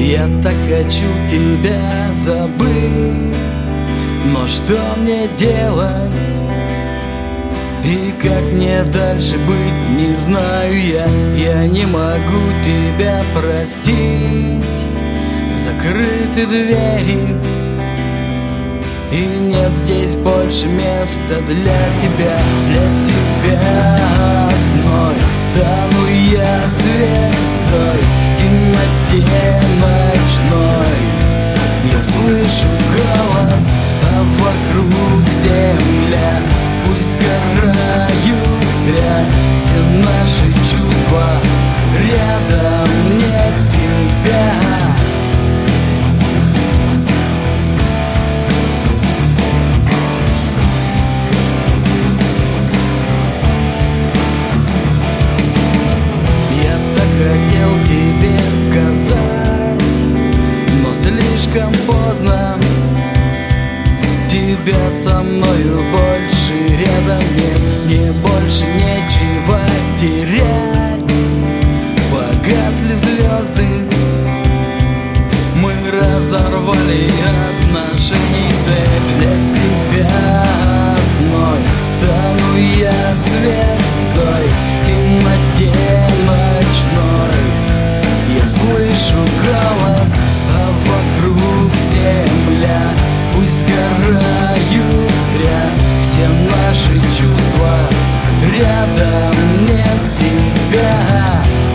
Я так хочу тебя забыть, но что мне делать? И как мне дальше быть, не знаю я не могу тебя простить. Закрыты двери, и нет здесь больше места для тебя, одной. Стану я звездой в темноте ночной. Я слышу голос, а вокруг земля. Пусть сгорают зря все наши чувства, рядом нет тебя. Хотел тебе сказать, но слишком поздно. Тебя со мною больше рядом нет, мне больше нечего терять. Погасли звезды, мы разорвали отношений цепь. Для тебя одной стану я звездой в темноте ночной. Я слышу голос, а вокруг земля. Пусть сгорают зря все наши чувства, рядом нет тебя.